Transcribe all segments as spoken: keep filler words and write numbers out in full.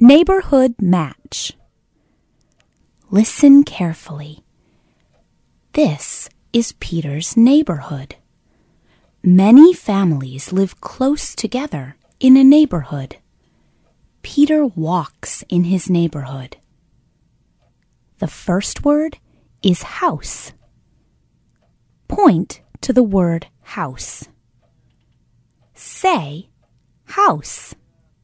Neighborhood match. Listen carefully. This is Peter's neighborhood. Many families live close together in a neighborhood. Peter walks in his neighborhood. The first word is house. Point to the word house. Say house.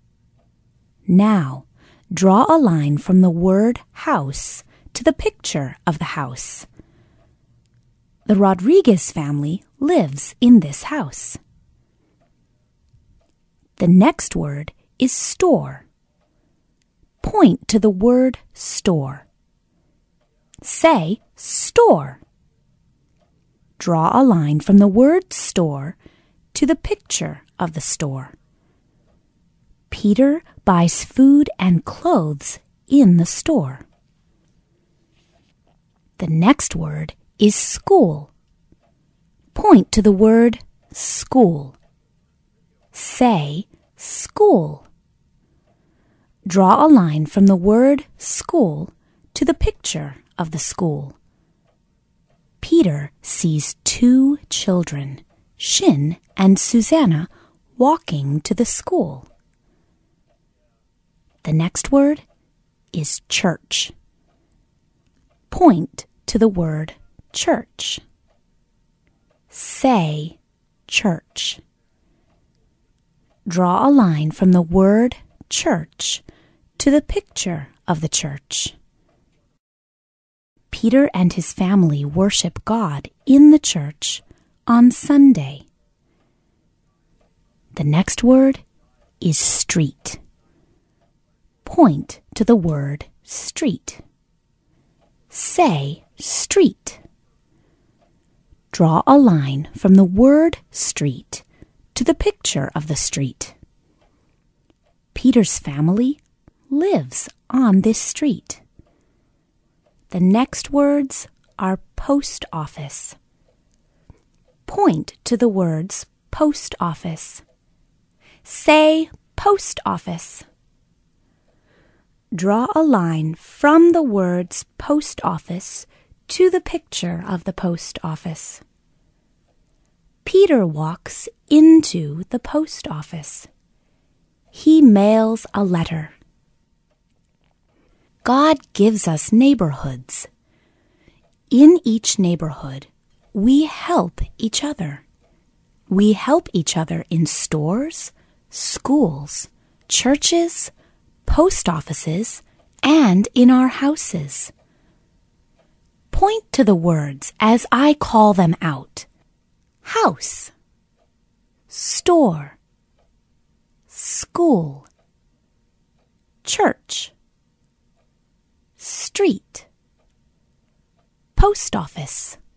Now, draw a line from the word house to the picture of the house. The Rodriguez family lives in this house. The next word is store. Point to the word store. Say store. Draw a line from the word store to the picture of the store. Peter buys food and clothes in the store. The next word is school. Point to the word school. Say school. Draw a line from the word school to the picture of the school. Peter sees two children, Shin and Susanna, walking to the school. The next word is church. Point to the word church. Say church. Draw a line from the word church to the picture of the church. Peter and his family worship God in the church on Sunday. The next word is street. Point to the word street. Say street. Draw a line from the word street to the picture of the street. Peter's family lives on this street. The next words are post office. Point to the words post office. Say post office. Draw a line from the words post office to the picture of the post office. Peter walks into the post office. He mails a letter. God gives us neighborhoods. In each neighborhood, we help each other. We help each other in stores, schools, churches, post offices, and in our houses. Point to the words as I call them out. House, store, school, church, street, post office.